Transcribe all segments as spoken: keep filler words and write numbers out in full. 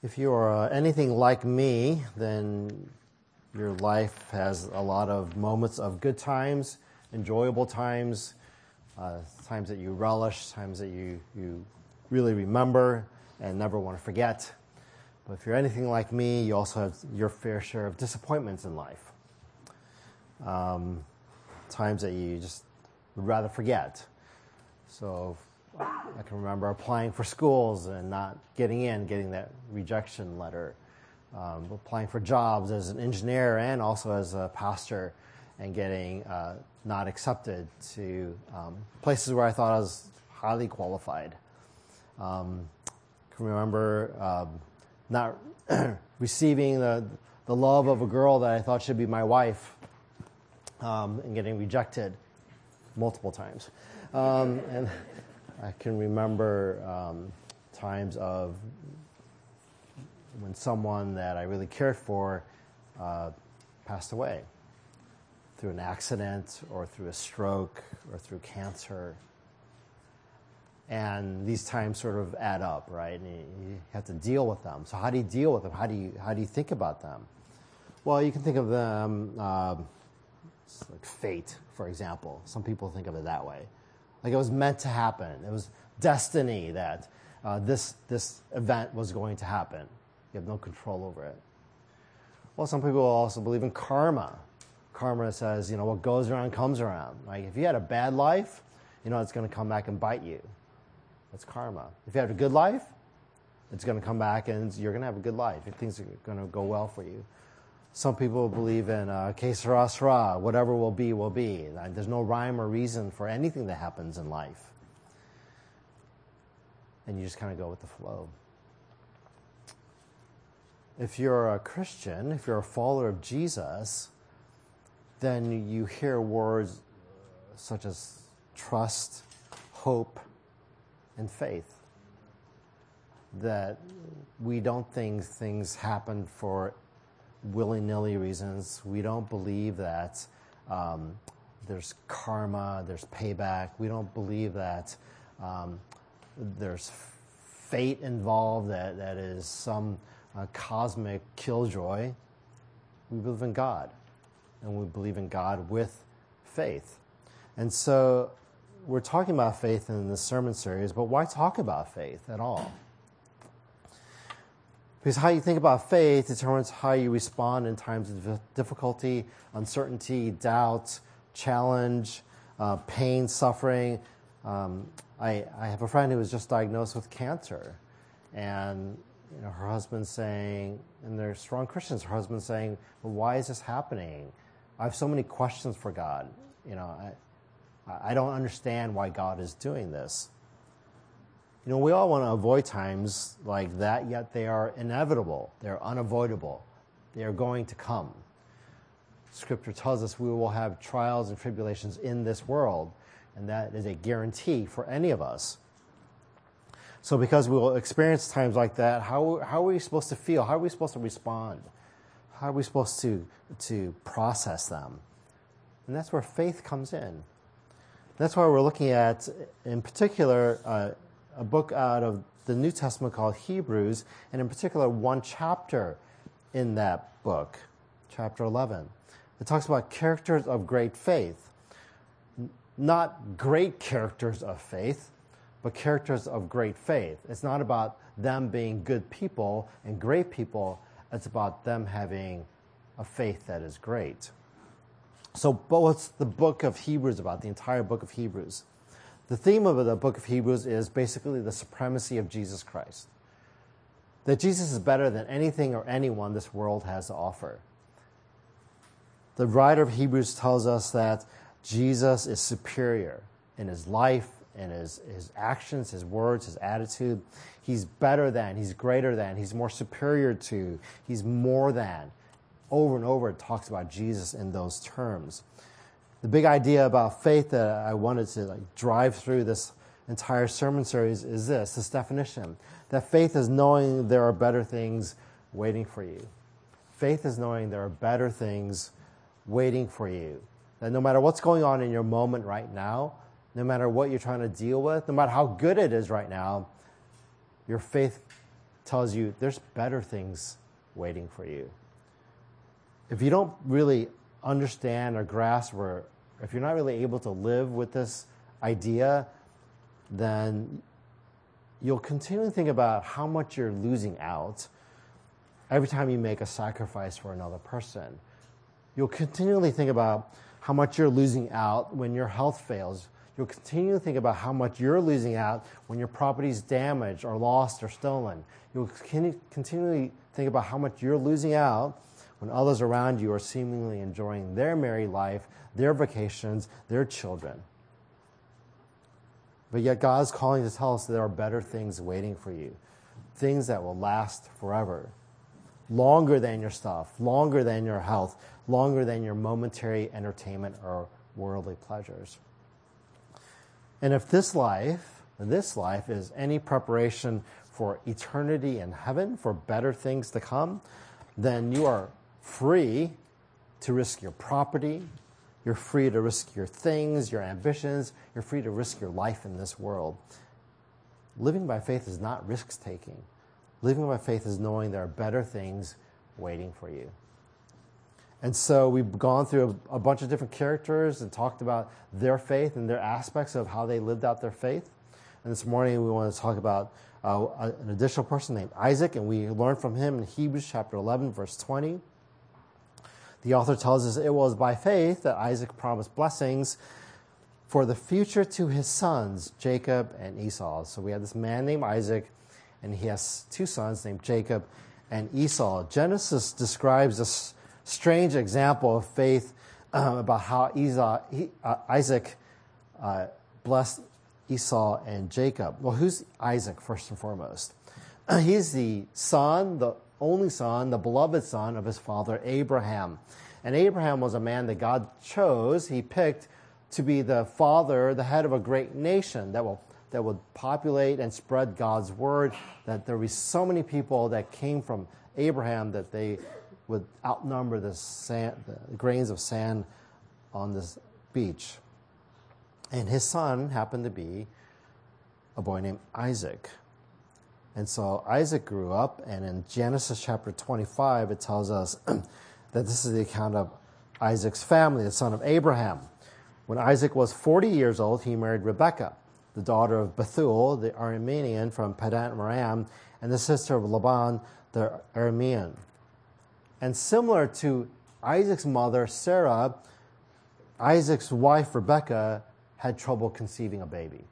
If you are uh, anything like me, then your life has a lot of moments of good times, enjoyable times, uh, times that you relish, times that you, you really remember and never want to forget. But if you're anything like me, you also have your fair share of disappointments in life. Um, times that you just would rather forget. So I can remember applying for schools and not getting in, getting that rejection letter. Um, applying for jobs as an engineer and also as a pastor and getting uh, not accepted to um, places where I thought I was highly qualified. Um, I can remember um, not receiving the, the love of a girl that I thought should be my wife um, and getting rejected multiple times. Um, and I can remember um, times of when someone that I really cared for uh, passed away through an accident or through a stroke or through cancer. And these times sort of add up, right? And you have to deal with them. So how do you deal with them? How do you how do you think about them? Well, you can think of them uh, like fate, for example. Some people think of it that way. Like it was meant to happen. It was destiny that uh, this this event was going to happen. You have no control over it. Well, some people also believe in karma. Karma says, you know, what goes around comes around. Like if you had a bad life, you know, it's going to come back and bite you. That's karma. If you had a good life, it's going to come back and you're going to have a good life. Things are going to go well for you. Some people believe in uh, que sera, sera, whatever will be, will be. There's no rhyme or reason for anything that happens in life. And you just kind of go with the flow. If you're a Christian, if you're a follower of Jesus, then you hear words such as trust, hope, and faith. That we don't think things happen for willy-nilly reasons. We don't believe that um, there's karma, there's payback. We don't believe that um, there's fate involved, that, that is some uh, cosmic killjoy. We believe in God, and we believe in God with faith. And so we're talking about faith in this sermon series, but why talk about faith at all? Because how you think about faith determines how you respond in times of difficulty, uncertainty, doubt, challenge, uh, pain, suffering. Um, I, I have a friend who was just diagnosed with cancer, and you know, her husband's saying, and they're strong Christians, her husband's saying, well, why is this happening? I have so many questions for God. You know, I, I don't understand why God is doing this. You know, we all want to avoid times like that, yet they are inevitable. They're unavoidable. They are going to come. Scripture tells us we will have trials and tribulations in this world, and that is a guarantee for any of us. So because we will experience times like that, how, how are we supposed to feel? How are we supposed to respond? How are we supposed to, to process them? And that's where faith comes in. That's why we're looking at, in particular, uh, a book out of the New Testament called Hebrews, and in particular, one chapter in that book, chapter eleven. It talks about characters of great faith. Not great characters of faith, but characters of great faith. It's not about them being good people and great people. It's about them having a faith that is great. So, but what's the book of Hebrews about, the entire book of Hebrews? The theme of the book of Hebrews is basically the supremacy of Jesus Christ. That Jesus is better than anything or anyone this world has to offer. The writer of Hebrews tells us that Jesus is superior in his life, in his, his actions, his words, his attitude. He's better than, he's greater than, he's more superior to, he's more than. Over and over it talks about Jesus in those terms. The big idea about faith that I wanted to like drive through this entire sermon series is this, this definition. That faith is knowing there are better things waiting for you. Faith is knowing there are better things waiting for you. That no matter what's going on in your moment right now, no matter what you're trying to deal with, no matter how good it is right now, your faith tells you there's better things waiting for you. If you don't really understand or grasp, or if you're not really able to live with this idea, then you'll continually think about how much you're losing out every time you make a sacrifice for another person. You'll continually think about how much you're losing out when your health fails. You'll continue to think about how much you're losing out when your property is damaged or lost or stolen. You'll continually think about how much you're losing out when others around you are seemingly enjoying their married life, their vacations, their children. But yet God is calling to tell us that there are better things waiting for you, things that will last forever, longer than your stuff, longer than your health, longer than your momentary entertainment or worldly pleasures. And if this life, this life is any preparation for eternity in heaven, for better things to come, then you are free to risk your property. You're free to risk your things, your ambitions. You're free to risk your life in this world. Living by faith is not risk-taking. Living by faith is knowing there are better things waiting for you. And so we've gone through a, a bunch of different characters and talked about their faith and their aspects of how they lived out their faith. And this morning we want to talk about uh, an additional person named Isaac, and we learn from him in Hebrews chapter eleven, verse twenty. The author tells us it was by faith that Isaac promised blessings for the future to his sons, Jacob and Esau. So we have this man named Isaac, and he has two sons named Jacob and Esau. Genesis describes a s- strange example of faith um, about how Esau, he, uh, Isaac uh, blessed Esau and Jacob. Well, who's Isaac, first and foremost? Uh, he's the son, the only son, the beloved son of his father Abraham. And Abraham was a man that God chose, he picked to be the father, the head of a great nation that will that would populate and spread God's word, that there would be so many people that came from Abraham that they would outnumber the, sand, the grains of sand on this beach. And his son happened to be a boy named Isaac. And so Isaac grew up, and in Genesis chapter twenty-five, it tells us that this is the account of Isaac's family, the son of Abraham. When Isaac was forty years old, he married Rebekah, the daughter of Bethuel, the Aramean from Padan Aram, and the sister of Laban, the Aramean. And similar to Isaac's mother, Sarah, Isaac's wife, Rebekah, had trouble conceiving a baby.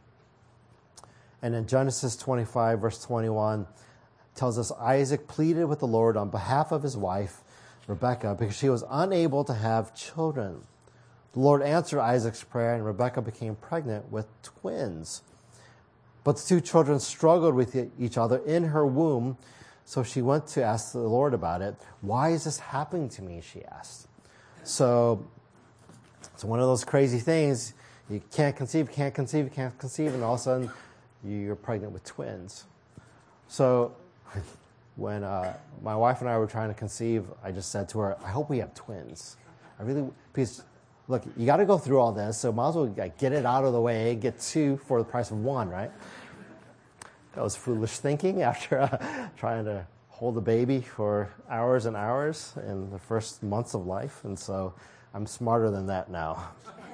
And in Genesis twenty-five, verse twenty-one, tells us Isaac pleaded with the Lord on behalf of his wife, Rebekah, because she was unable to have children. The Lord answered Isaac's prayer, and Rebekah became pregnant with twins. But the two children struggled with each other in her womb, so she went to ask the Lord about it. Why is this happening to me, she asked. So it's one of those crazy things. You can't conceive, can't conceive, can't conceive, and all of a sudden you're pregnant with twins. So when uh, my wife and I were trying to conceive, I just said to her, I hope we have twins. I really, because look, you got to go through all this, so might as well like, get it out of the way, get two for the price of one, right? That was foolish thinking after uh, trying to hold a baby for hours and hours in the first months of life, and so I'm smarter than that now.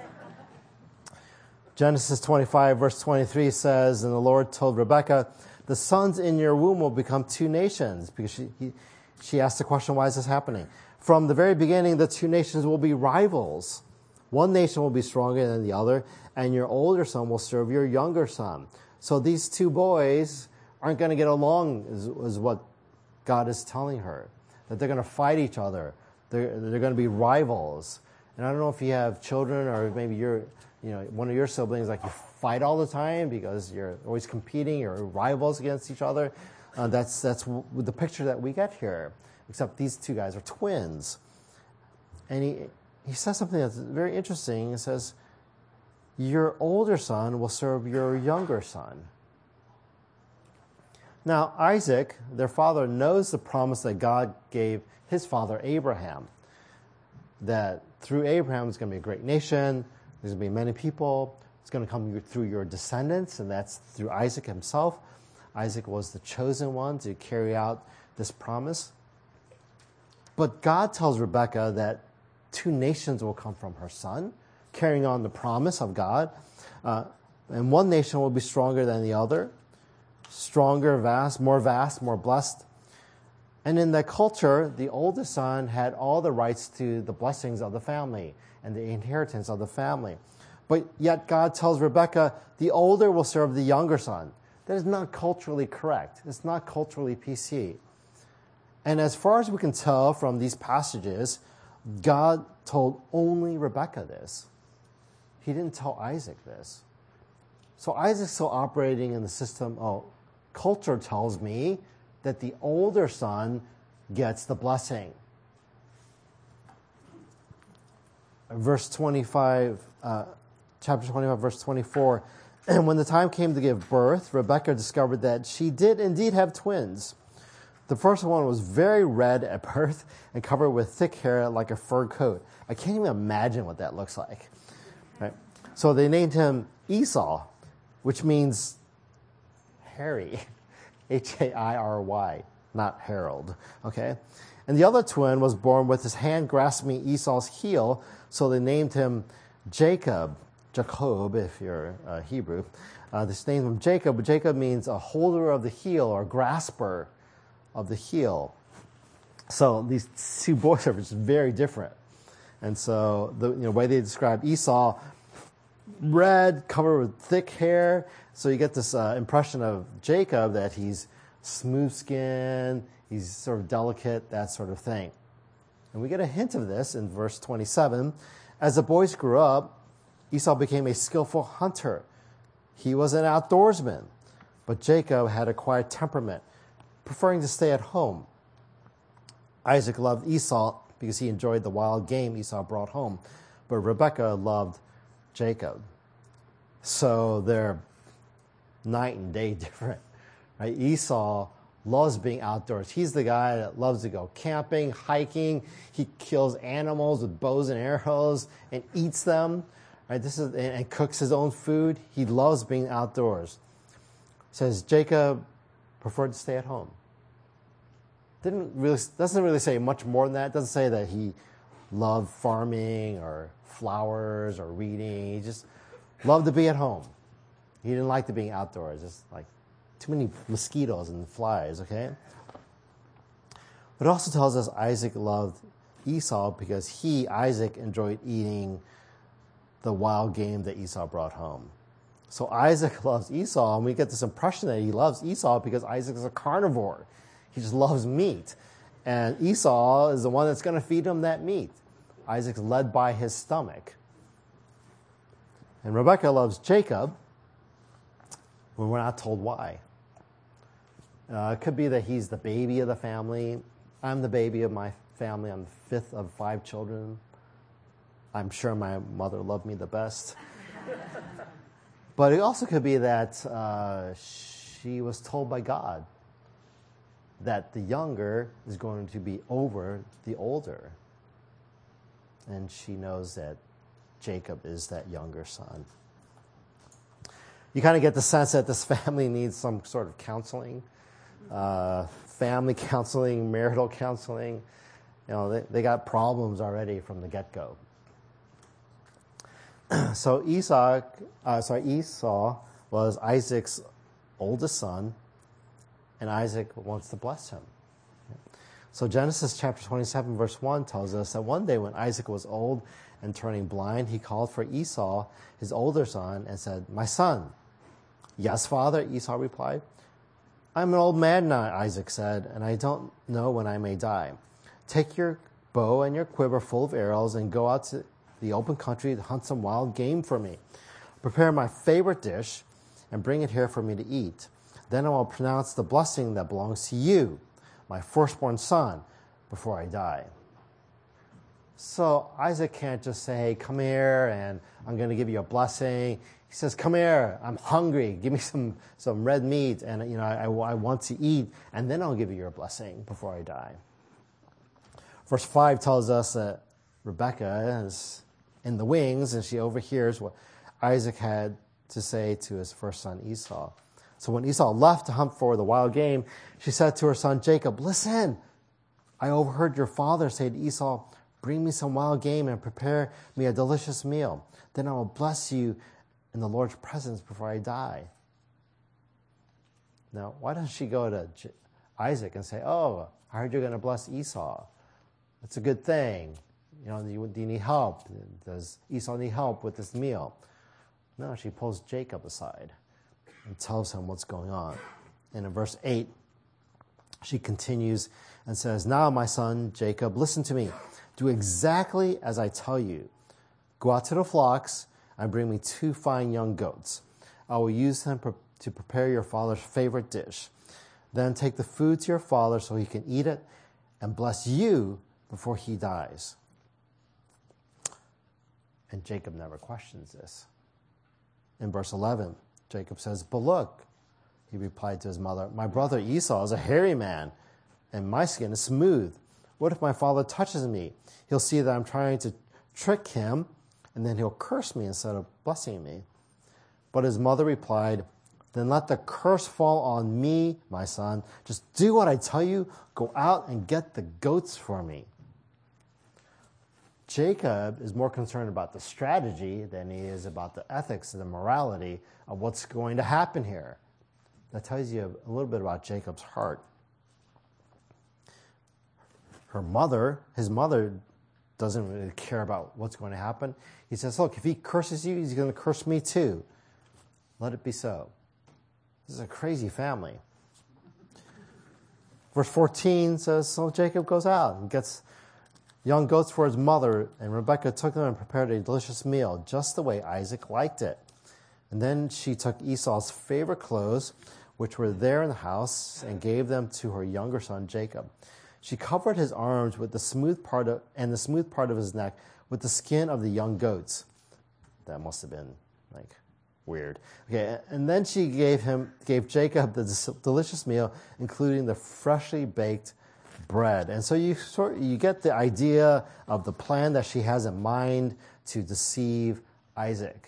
Genesis twenty-five, verse twenty-three says, and the Lord told Rebekah, the sons in your womb will become two nations. Because she, he, she asked the question, why is this happening? From the very beginning, the two nations will be rivals. One nation will be stronger than the other, and your older son will serve your younger son. So these two boys aren't going to get along, is, is what God is telling her. That they're going to fight each other. They're, they're going to be rivals. And I don't know if you have children or maybe you're, you know, one of your siblings, like you fight all the time because you're always competing, you're rivals against each other. Uh, that's that's w- the picture that we get here. Except these two guys are twins. And he he says something that's very interesting. He says, your older son will serve your younger son. Now, Isaac, their father, knows the promise that God gave his father Abraham, that through Abraham it's going to be a great nation, there's going to be many people, it's going to come through your descendants, and that's through Isaac himself. Isaac was the chosen one to carry out this promise. But God tells Rebekah that two nations will come from her son, carrying on the promise of God. Uh, and one nation will be stronger than the other, stronger, vast, more vast, more blessed. And in that culture, the oldest son had all the rights to the blessings of the family and the inheritance of the family. But yet God tells Rebekah, the older will serve the younger son. That is not culturally correct. It's not culturally P C. And as far as we can tell from these passages, God told only Rebekah this. He didn't tell Isaac this. So Isaac's still operating in the system, oh, culture tells me that the older son gets the blessing. Verse twenty-five, uh, chapter twenty-five, verse twenty-four. And when the time came to give birth, Rebekah discovered that she did indeed have twins. The first one was very red at birth and covered with thick hair like a fur coat. I can't even imagine what that looks like. Right? So they named him Esau, which means hairy. H A I R Y, not Harold. Okay? And the other twin was born with his hand grasping Esau's heel, so they named him Jacob. Jacob, if you're uh, Hebrew. Uh, they named him Jacob, but Jacob means a holder of the heel or grasper of the heel. So these two boys are just very different. And so the you know, way they describe Esau, red, covered with thick hair. So you get this uh, impression of Jacob that he's smooth-skinned, he's sort of delicate, that sort of thing. And we get a hint of this in verse twenty-seven. As the boys grew up, Esau became a skillful hunter. He was an outdoorsman, but Jacob had a quiet temperament, preferring to stay at home. Isaac loved Esau because he enjoyed the wild game Esau brought home, but Rebekah loved Jacob. So they're night and day different. Right? Esau loves being outdoors. He's the guy that loves to go camping, hiking. He kills animals with bows and arrows and eats them. Right? This is and cooks his own food. He loves being outdoors. Says Jacob preferred to stay at home. Didn't really doesn't really say much more than that. It doesn't say that he loved farming or flowers or reading. He just loved to be at home. He didn't like to being outdoors. Just like too many mosquitoes and flies, okay? But it also tells us Isaac loved Esau because he, Isaac, enjoyed eating the wild game that Esau brought home. So Isaac loves Esau, and we get this impression that he loves Esau because Isaac is a carnivore. He just loves meat. And Esau is the one that's going to feed him that meat. Isaac's led by his stomach. And Rebekah loves Jacob, when we're not told why. Uh, it could be that he's the baby of the family. I'm the baby of my family. I'm the fifth of five children. I'm sure my mother loved me the best. But it also could be that uh, she was told by God that the younger is going to be over the older. And she knows that Jacob is that younger son. You kind of get the sense that this family needs some sort of counseling, uh, family counseling, marital counseling. You know, they, they got problems already from the get-go. So Esau, uh, sorry, Esau was Isaac's oldest son, and Isaac wants to bless him. So Genesis chapter twenty-seven, verse one tells us that one day when Isaac was old and turning blind, he called for Esau, his older son, and said, "My son." "Yes, father," Esau replied. "I'm an old man now," Isaac said, "and I don't know when I may die. Take your bow and your quiver full of arrows and go out to the open country to hunt some wild game for me. Prepare my favorite dish and bring it here for me to eat. Then I will pronounce the blessing that belongs to you, my firstborn son, before I die." So Isaac can't just say, "Hey, come here and I'm going to give you a blessing." He says, "Come here, I'm hungry. Give me some, some red meat and you know I, I want to eat, and then I'll give you your blessing before I die." Verse five tells us that Rebekah is in the wings and she overhears what Isaac had to say to his first son Esau. So when Esau left to hunt for the wild game, she said to her son Jacob, "Listen, I overheard your father say to Esau, 'Bring me some wild game and prepare me a delicious meal. Then I will bless you in the Lord's presence before I die.'" Now, why doesn't she go to J- Isaac and say, "Oh, I heard you're going to bless Esau. That's a good thing. You know, do you, do you need help? Does Esau need help with this meal?" No, she pulls Jacob aside and tells him what's going on. And in verse eight, she continues and says, "Now, my son Jacob, listen to me. Do exactly as I tell you. Go out to the flocks and bring me two fine young goats. I will use them to prepare your father's favorite dish. Then take the food to your father so he can eat it and bless you before he dies." And Jacob never questions this. In verse eleven, Jacob says, "But look," he replied to his mother, "my brother Esau is a hairy man, and my skin is smooth. What if my father touches me? He'll see that I'm trying to trick him, and then he'll curse me instead of blessing me." But his mother replied, "Then let the curse fall on me, my son. Just do what I tell you. Go out and get the goats for me." Jacob is more concerned about the strategy than he is about the ethics and the morality of what's going to happen here. That tells you a little bit about Jacob's heart. Her mother, his mother, doesn't really care about what's going to happen. He says, "Look, if he curses you, he's going to curse me too. Let it be so." This is a crazy family. Verse fourteen says, so Jacob goes out and gets young goats for his mother, and Rebekah took them and prepared a delicious meal, just the way Isaac liked it. And then she took Esau's favorite clothes, which were there in the house, and gave them to her younger son Jacob. She covered his arms with the smooth part of, and the smooth part of his neck with the skin of the young goats. That must have been like weird. Okay, and then she gave him, gave Jacob the delicious meal, including the freshly baked bread. And so you sort you get the idea of the plan that she has in mind to deceive Isaac.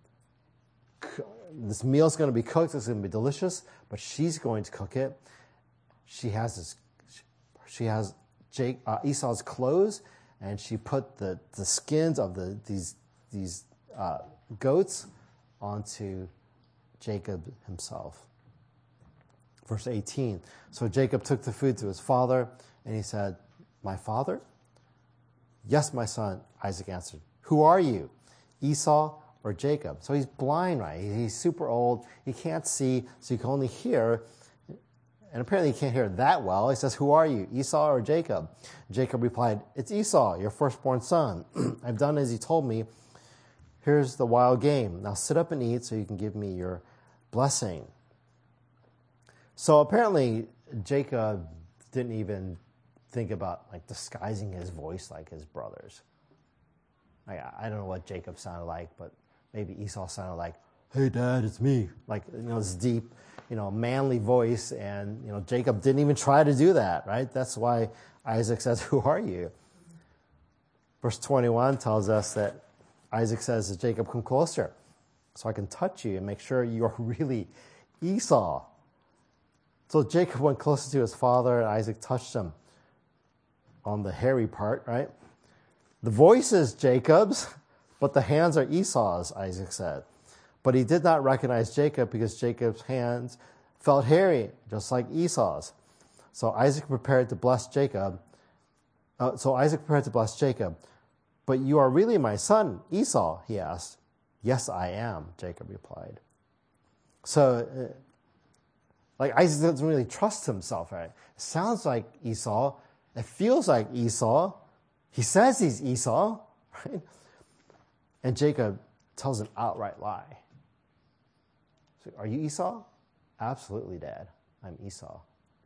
This meal is going to be cooked. It's going to be delicious, but she's going to cook it. She has this. She has Jake, uh, Esau's clothes, and she put the, the skins of the these these uh, goats onto Jacob himself. Verse eighteen. So Jacob took the food to his father, and he said, "My father?" "Yes, my son," Isaac answered. "Who are you, Esau or Jacob?" So he's blind, right? He's super old. He can't see, so he can only hear. And apparently he can't hear that well. He says, "Who are you, Esau or Jacob?" Jacob replied, "It's Esau, your firstborn son. I've done as he told me. Here's the wild game. Now sit up and eat so you can give me your blessing." So apparently Jacob didn't even think about like disguising his voice like his brothers. I, I don't know what Jacob sounded like, but maybe Esau sounded like, "Hey, Dad, it's me." Like, you know, this deep, you know, manly voice. And, you know, Jacob didn't even try to do that, right? That's why Isaac says, "Who are you?" Verse twenty-one tells us that Isaac says to Jacob, "Come closer so I can touch you and make sure you're really Esau." So Jacob went closer to his father, and Isaac touched him on the hairy part, right? "The voice is Jacob's, but the hands are Esau's," Isaac said. But he did not recognize Jacob because Jacob's hands felt hairy, just like Esau's. So Isaac prepared to bless Jacob. Uh, so Isaac prepared to bless Jacob. "But you are really my son, Esau?" he asked. "Yes, I am," Jacob replied. So, uh, like, Isaac doesn't really trust himself, right? It sounds like Esau. It feels like Esau. He says he's Esau, right? And Jacob tells an outright lie. So, "Are you Esau?" "Absolutely, Dad. I'm Esau."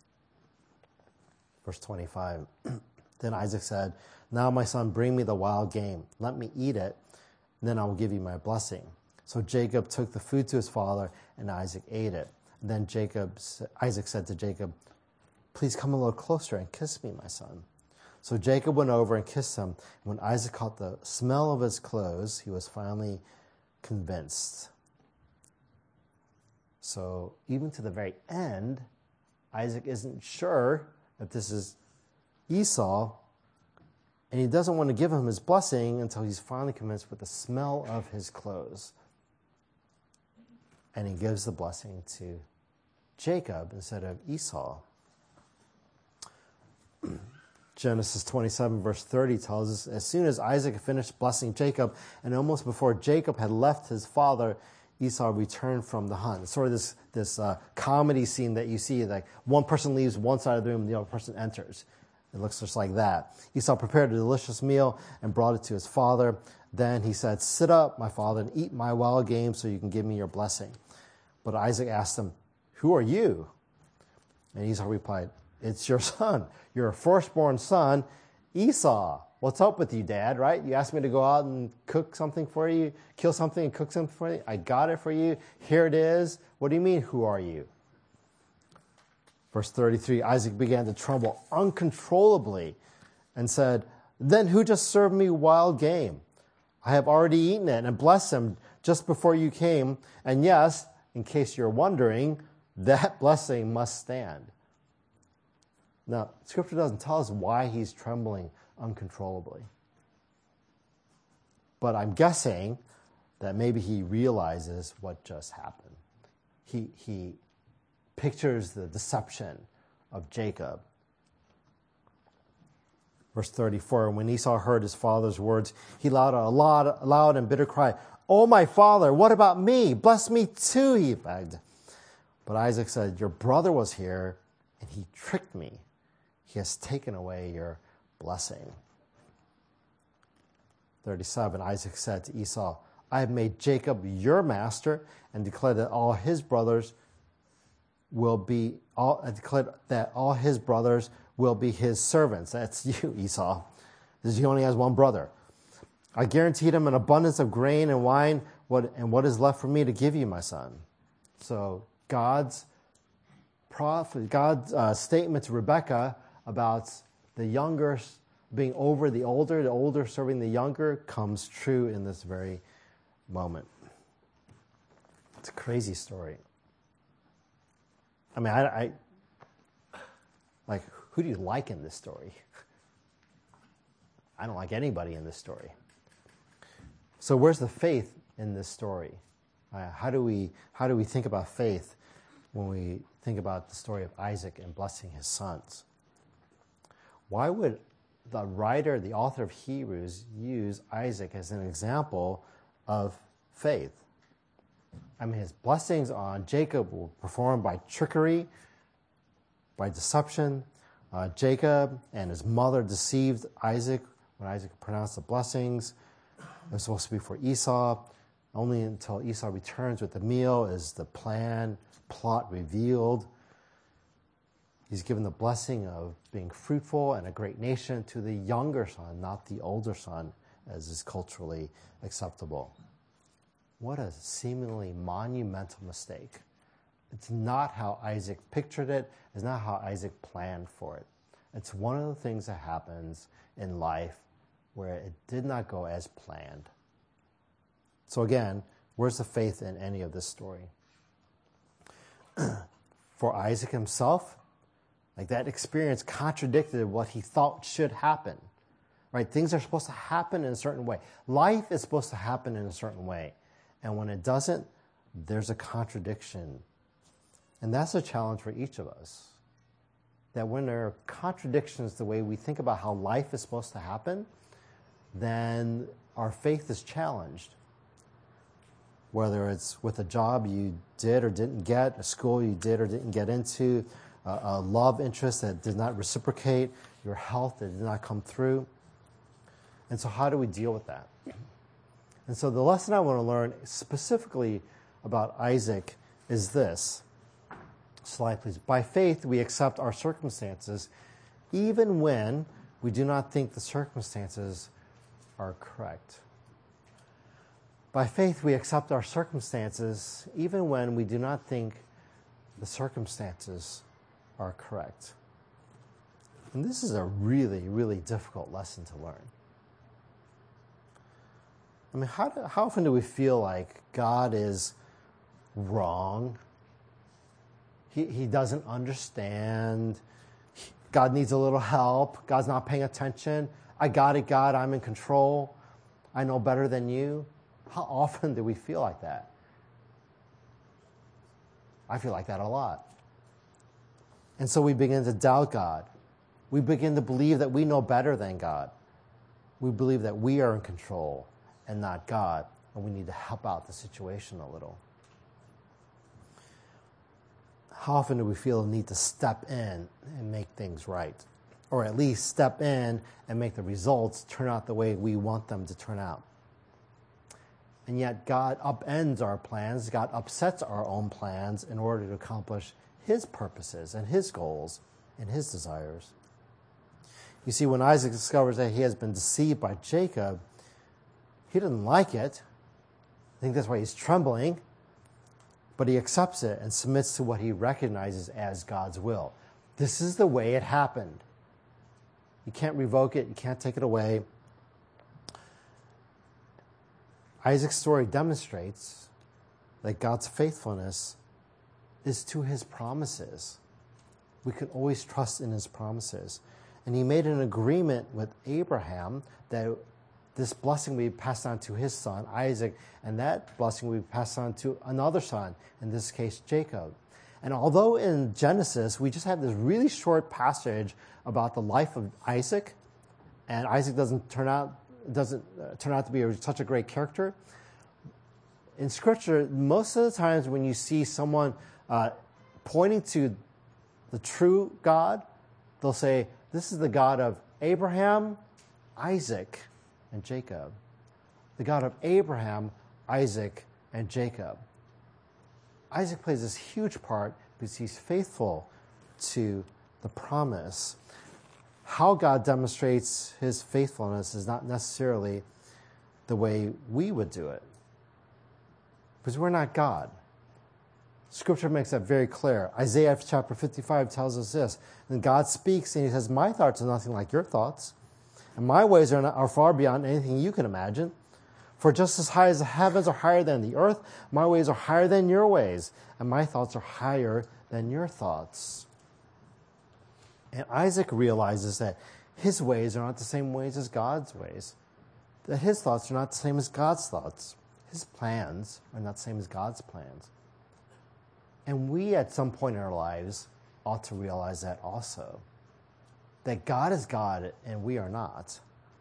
Verse twenty-five. Then Isaac said, "Now, my son, bring me the wild game. Let me eat it, and then I will give you my blessing." So Jacob took the food to his father, and Isaac ate it. And then Jacob, Isaac said to Jacob, "Please come a little closer and kiss me, my son." So Jacob went over and kissed him. When Isaac caught the smell of his clothes, he was finally convinced. So even to the very end, Isaac isn't sure if this is Esau, and he doesn't want to give him his blessing until he's finally convinced with the smell of his clothes. And he gives the blessing to Jacob instead of Esau. Genesis twenty-seven, verse thirty tells us, as soon as Isaac finished blessing Jacob, and almost before Jacob had left his father, Esau returned from the hunt. It's sort of this, this uh, comedy scene that you see, like one person leaves one side of the room and the other person enters. It looks just like that. Esau prepared a delicious meal and brought it to his father. Then he said, sit up, my father, and eat my wild game so you can give me your blessing. But Isaac asked him, who are you? And Esau replied, it's your son, your firstborn son, Esau. What's up with you, Dad, right? You asked me to go out and cook something for you, kill something and cook something for you. I got it for you. Here it is. What do you mean, who are you? Verse thirty-three, Isaac began to tremble uncontrollably and said, then who just served me wild game? I have already eaten it and blessed him just before you came. And yes, in case you're wondering, that blessing must stand. Now, Scripture doesn't tell us why he's trembling uncontrollably. But I'm guessing that maybe he realizes what just happened. He, he pictures the deception of Jacob. Verse thirty-four, when Esau heard his father's words, he allowed a loud, a loud and bitter cry. Oh, my father, what about me? Bless me too, he begged. But Isaac said, your brother was here, and he tricked me. He has taken away your blessing. thirty-seven, Isaac said to Esau, I have made Jacob your master and declared that all his brothers will be, all, I declared that all his brothers will be his servants. That's you, Esau. Because he only has one brother. I guaranteed him an abundance of grain and wine, what, and what is left for me to give you, my son. So God's prophet, God's uh, statement to Rebekah about the younger being over the older, the older serving the younger, comes true in this very moment. It's a crazy story. I mean, I, I like, who do you like in this story? I don't like anybody in this story. So where's the faith in this story? Uh, how do we how do we think about faith when we think about the story of Isaac and blessing his sons? Why would the writer, the author of Hebrews, use Isaac as an example of faith? I mean, his blessings on Jacob were performed by trickery, by deception. Uh, Jacob and his mother deceived Isaac when Isaac pronounced the blessings. It was supposed to be for Esau. Only until Esau returns with the meal is the plan, plot revealed. He's given the blessing of being fruitful and a great nation to the younger son, not the older son, as is culturally acceptable. What a seemingly monumental mistake. It's not how Isaac pictured it. It's not how Isaac planned for it. It's one of the things that happens in life where it did not go as planned. So again, where's the faith in any of this story? For Isaac himself, like that experience contradicted what he thought should happen. Right? Things are supposed to happen in a certain way. Life is supposed to happen in a certain way. And when it doesn't, there's a contradiction. And that's a challenge for each of us. That when there are contradictions the way we think about how life is supposed to happen, then our faith is challenged. Whether it's with a job you did or didn't get, a school you did or didn't get into, a, a love interest that did not reciprocate, your health that did not come through. And so how do we deal with that? And so the lesson I want to learn specifically about Isaac is this. Slide, please. By faith, we accept our circumstances even when we do not think the circumstances are correct. By faith, we accept our circumstances even when we do not think the circumstances are correct. And this is a really, really difficult lesson to learn. I mean, how, do, how often do we feel like God is wrong He, he doesn't understand. God needs a little help. God's not paying attention. I got it, God. I'm in control. I know better than you. How often do we feel like that? I feel like that a lot. And so we begin to doubt God. We begin to believe that we know better than God. We believe that we are in control and not God, and we need to help out the situation a little. How often do we feel the need to step in and make things right? Or at least step in and make the results turn out the way we want them to turn out. And yet God upends our plans, God upsets our own plans in order to accomplish His purposes and His goals and His desires. You see, when Isaac discovers that he has been deceived by Jacob, he doesn't like it. I think that's why he's trembling. But he accepts it and submits to what he recognizes as God's will. This is the way it happened. You can't revoke it. You can't take it away. Isaac's story demonstrates that God's faithfulness is to His promises. We can always trust in His promises. And He made an agreement with Abraham that this blessing will be passed on to his son, Isaac, and that blessing will be passed on to another son, in this case, Jacob. And although in Genesis, we just have this really short passage about the life of Isaac, and Isaac doesn't turn out, doesn't uh, turn out to be a, such a great character, in Scripture, most of the times when you see someone uh, pointing to the true God, they'll say, this is the God of Abraham, Isaac, and Jacob. The God of Abraham, Isaac, and Jacob. Isaac plays this huge part because he's faithful to the promise. How God demonstrates His faithfulness is not necessarily the way we would do it, because we're not God. Scripture makes that very clear. Isaiah chapter fifty-five tells us this. And God speaks and He says, my thoughts are nothing like your thoughts, and my ways are, not, are far beyond anything you can imagine. For just as high as the heavens are higher than the earth, my ways are higher than your ways, and my thoughts are higher than your thoughts. And Isaac realizes that his ways are not the same ways as God's ways, that his thoughts are not the same as God's thoughts. His plans are not the same as God's plans. And we, at some point in our lives, ought to realize that also. That God is God and we are not.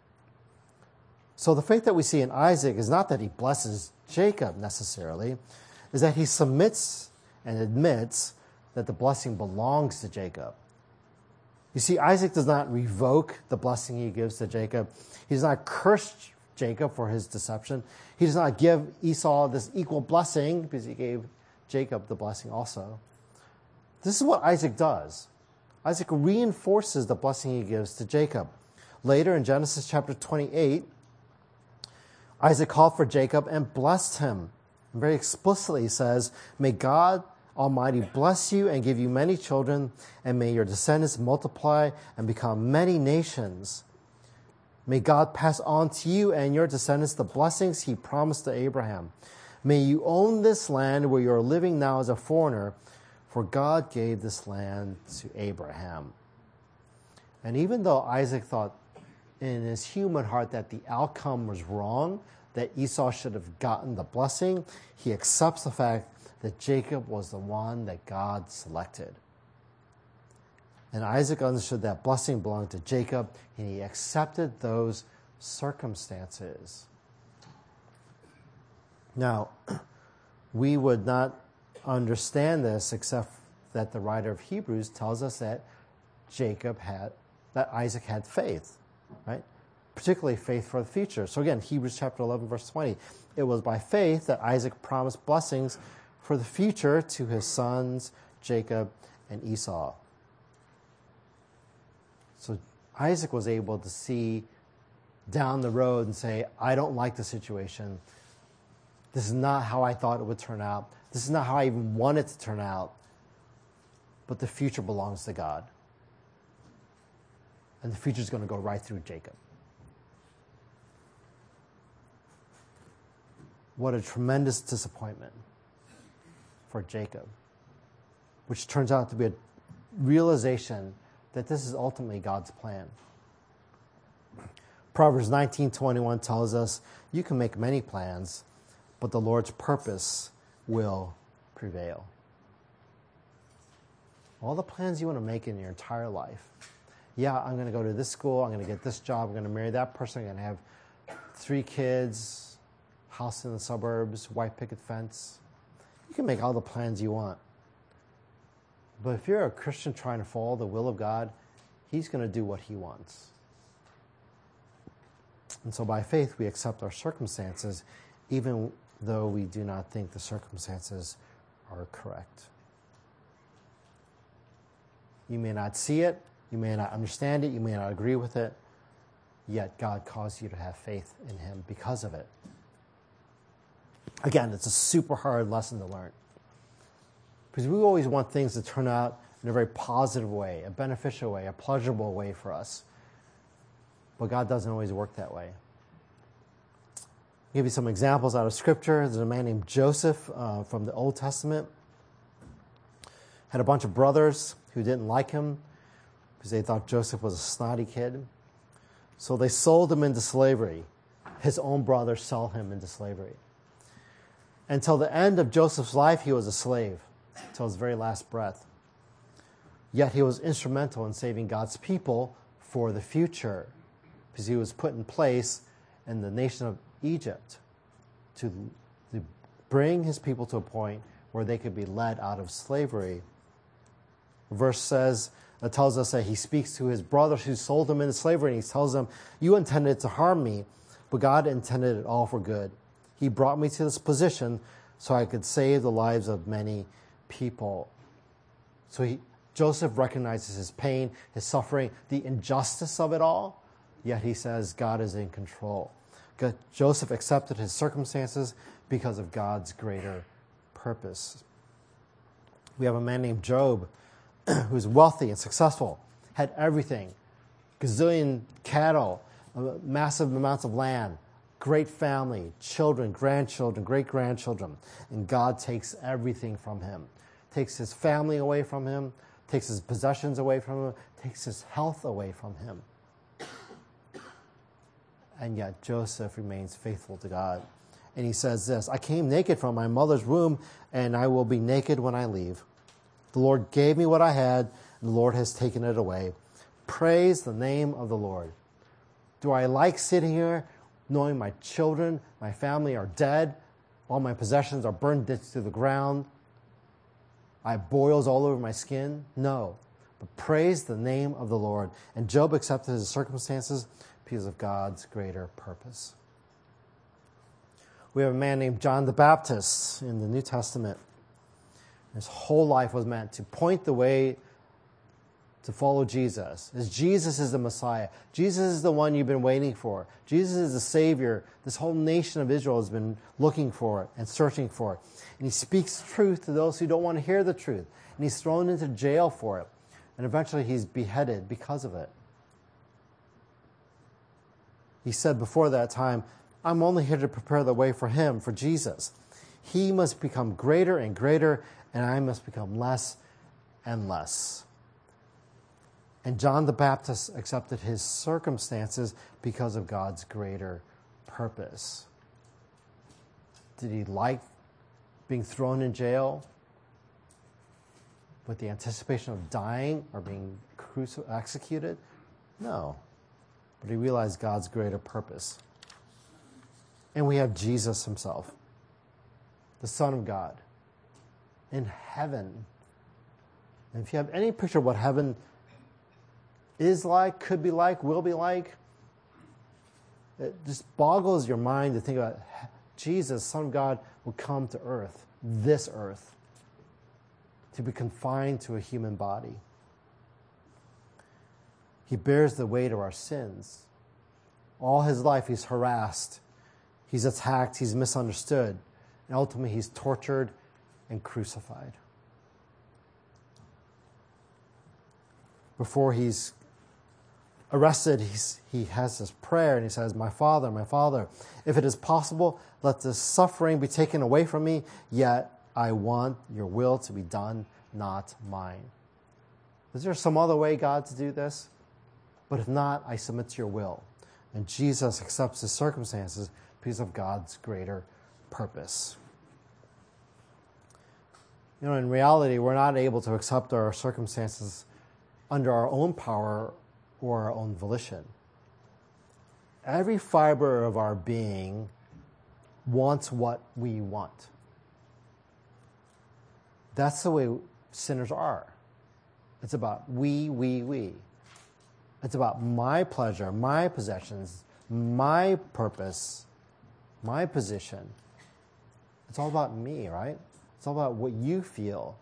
So the faith that we see in Isaac is not that he blesses Jacob necessarily, is that he submits and admits that the blessing belongs to Jacob. You see, Isaac does not revoke the blessing he gives to Jacob. He does not curse Jacob for his deception. He does not give Esau this equal blessing because he gave Jacob the blessing also. This is what Isaac does. Isaac reinforces the blessing he gives to Jacob. Later in Genesis chapter twenty-eight, Isaac called for Jacob and blessed him. And very explicitly says, may God Almighty bless you and give you many children, and may your descendants multiply and become many nations. May God pass on to you and your descendants the blessings He promised to Abraham. May you own this land where you are living now as a foreigner, for God gave this land to Abraham. And even though Isaac thought in his human heart that the outcome was wrong, that Esau should have gotten the blessing, he accepts the fact that Jacob was the one that God selected. And Isaac understood that blessing belonged to Jacob, and he accepted those circumstances. Now, we would not understand this except that the writer of Hebrews tells us that Jacob had, that Isaac had faith, right? Particularly faith for the future. So again, Hebrews chapter eleven, verse twenty. It was by faith that Isaac promised blessings for the future to his sons, Jacob and Esau. So Isaac was able to see down the road and say, I don't like the situation. This is not how I thought it would turn out. This is not how I even want it to turn out. But the future belongs to God. And the future is going to go right through Jacob. What a tremendous disappointment for Jacob. which turns out to be a realization that this is ultimately God's plan. Proverbs nineteen twenty-one tells us, you can make many plans, but the Lord's purpose will prevail. All the plans you want to make in your entire life. Yeah, I'm going to go to this school, I'm going to get this job, I'm going to marry that person, I'm going to have three kids, house in the suburbs, white picket fence. You can make all the plans you want. But if you're a Christian trying to follow the will of God, He's going to do what He wants. And so by faith, we accept our circumstances, even though we do not think the circumstances are correct. You may not see it, you may not understand it, you may not agree with it, yet God caused you to have faith in Him because of it. Again, it's a super hard lesson to learn. Because we always want things to turn out in a very positive way, a beneficial way, a pleasurable way for us. But God doesn't always work that way. I'll give you some examples out of Scripture. There's a man named Joseph uh, from the Old Testament. Had a bunch of brothers who didn't like him because they thought Joseph was a snotty kid. So they sold him into slavery. His own brothers sold him into slavery. Until the end of Joseph's life, he was a slave, until his very last breath. Yet he was instrumental in saving God's people for the future, because he was put in place in the nation of Egypt to, to bring his people to a point where they could be led out of slavery. The verse says, it tells us that he speaks to his brothers who sold him into slavery, and he tells them, you intended to harm me, but God intended it all for good. He brought me to this position so I could save the lives of many people. So he, Joseph recognizes his pain, his suffering, the injustice of it all, yet he says God is in control. God, Joseph accepted his circumstances because of God's greater purpose. We have a man named Job who's wealthy and successful, had everything, gazillion cattle, massive amounts of land, great family, children, grandchildren, great-grandchildren, and God takes everything from him, takes his family away from him, takes his possessions away from him, takes his health away from him. And yet Joseph remains faithful to God. And he says this, I came naked from my mother's womb, and I will be naked when I leave. The Lord gave me what I had, and the Lord has taken it away. Praise the name of the Lord. Do I like sitting here knowing my children, my family are dead, all my possessions are burned to the ground? I have boils all over my skin? No. But praise the name of the Lord. And Job accepted his circumstances because of God's greater purpose. We have a man named John the Baptist in the New Testament. His whole life was meant to point the way to follow Jesus. As Jesus is the Messiah. Jesus is the one you've been waiting for. Jesus is the Savior this whole nation of Israel has been looking for and searching for. And he speaks truth to those who don't want to hear the truth. And he's thrown into jail for it. And eventually he's beheaded because of it. He said before that time, I'm only here to prepare the way for him, for Jesus. He must become greater and greater, and I must become less and less. And John the Baptist accepted his circumstances because of God's greater purpose. Did he like being thrown in jail with the anticipation of dying or being cruci- executed? No. But he realized God's greater purpose. And we have Jesus himself, the Son of God, in heaven. And if you have any picture of what heaven is like, could be like, will be like, it just boggles your mind to think about Jesus, Son of God, will come to earth, this earth, to be confined to a human body. He bears the weight of our sins. All his life he's harassed, he's attacked, he's misunderstood, and ultimately he's tortured and crucified. Before he's arrested, he's, he has this prayer, and he says, my Father, my Father, if it is possible, let this suffering be taken away from me, yet I want your will to be done, not mine. Is there some other way, God, to do this? But if not, I submit to your will. And Jesus accepts his circumstances because of God's greater purpose. You know, in reality, we're not able to accept our circumstances under our own power or our own volition. Every fiber of our being wants what we want. That's the way sinners are. It's about we, we, we. It's about my pleasure, my possessions, my purpose, my position. It's all about me, right? It's all about what you feel.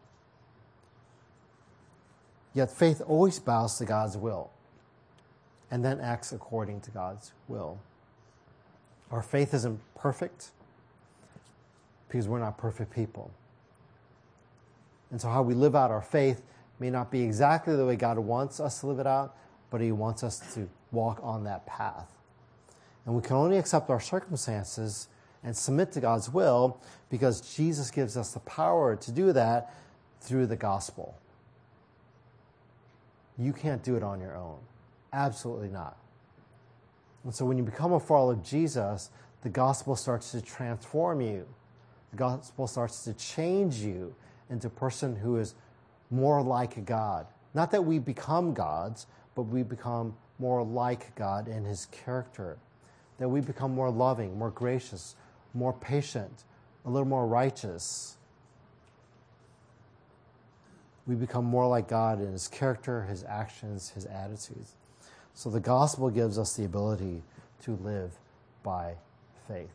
Yet faith always bows to God's will and then acts according to God's will. Our faith isn't perfect because we're not perfect people. And so how we live out our faith may not be exactly the way God wants us to live it out, but he wants us to walk on that path. And we can only accept our circumstances and submit to God's will because Jesus gives us the power to do that through the gospel. You can't do it on your own. Absolutely not. And so when you become a follower of Jesus, the gospel starts to transform you. The gospel starts to change you into a person who is more like God. Not that we become gods, but we become more like God in his character. That we become more loving, more gracious, more patient, a little more righteous. We become more like God in his character, his actions, his attitudes. So the gospel gives us the ability to live by faith.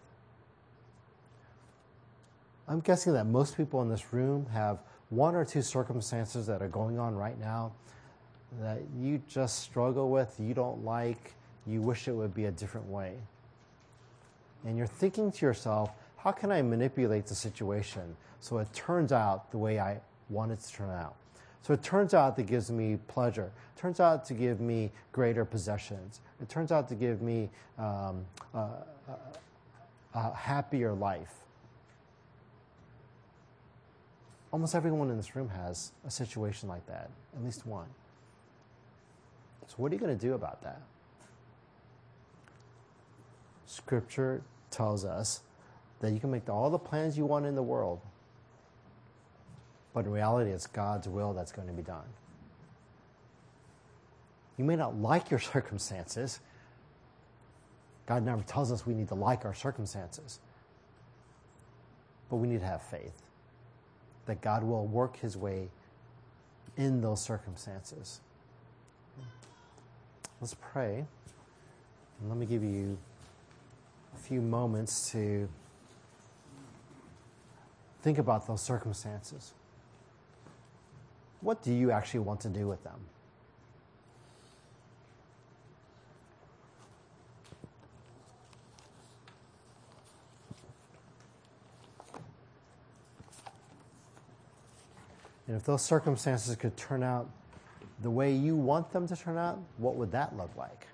I'm guessing that most people in this room have one or two circumstances that are going on right now that you just struggle with, you don't like, you wish it would be a different way. And you're thinking to yourself, how can I manipulate the situation so it turns out the way I want it to turn out? So it turns out that gives me pleasure. It turns out to give me greater possessions. It turns out to give me um, a, a, a happier life. Almost everyone in this room has a situation like that, at least one. So what are you going to do about that? Scripture tells us that you can make all the plans you want in the world, but in reality, it's God's will that's going to be done. You may not like your circumstances. God never tells us we need to like our circumstances. But we need to have faith that God will work his way in those circumstances. Let's pray. And let me give you a few moments to think about those circumstances. What do you actually want to do with them? And if those circumstances could turn out the way you want them to turn out, what would that look like?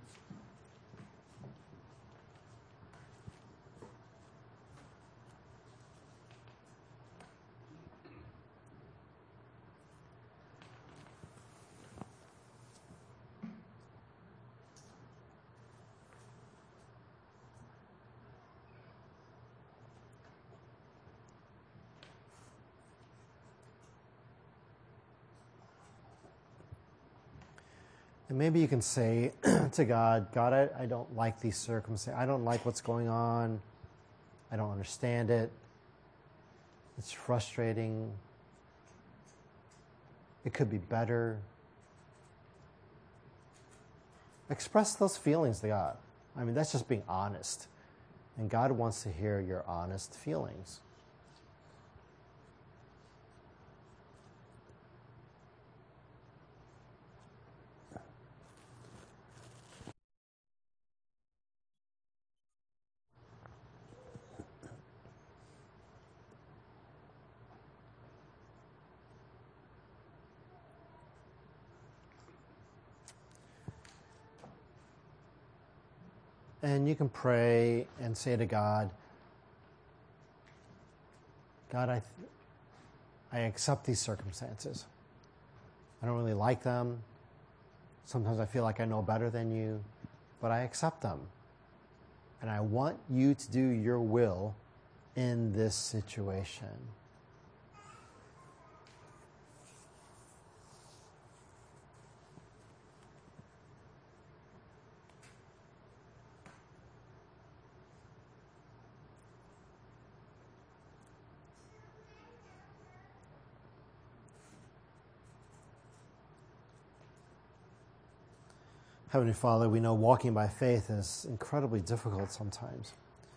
And maybe you can say to God, God, I, I don't like these circumstances. I don't like what's going on. I don't understand it. It's frustrating. It could be better. Express those feelings to God. I mean, that's just being honest. And God wants to hear your honest feelings. And you can pray and say to God, God, I, th- I accept these circumstances. I don't really like them. Sometimes I feel like I know better than you, but I accept them. And I want you to do your will in this situation. Heavenly Father, we know walking by faith is incredibly difficult sometimes.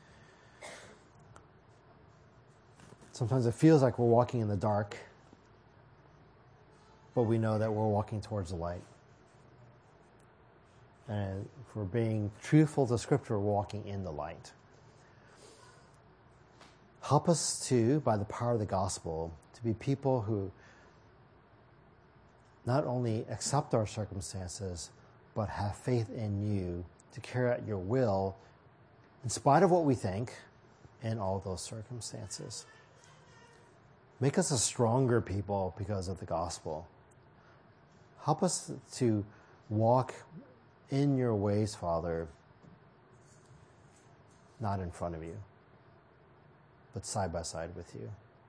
Sometimes it feels like we're walking in the dark, but we know that we're walking towards the light. And if we're being truthful to Scripture, we're walking in the light. Help us to, by the power of the gospel, to be people who not only accept our circumstances, but have faith in you to carry out your will in spite of what we think in all those circumstances. Make us a stronger people because of the gospel. Help us to walk in your ways, Father, not in front of you, but side by side with you.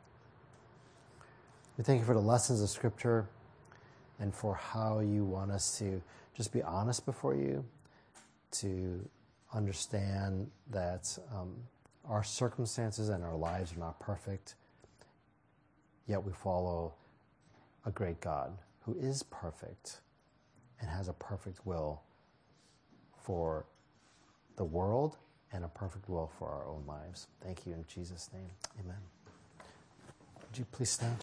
We thank you for the lessons of Scripture and for how you want us to just be honest before you, to understand that um, our circumstances and our lives are not perfect, yet we follow a great God who is perfect and has a perfect will for the world and a perfect will for our own lives. Thank you in Jesus' name. Amen. Would you please stand?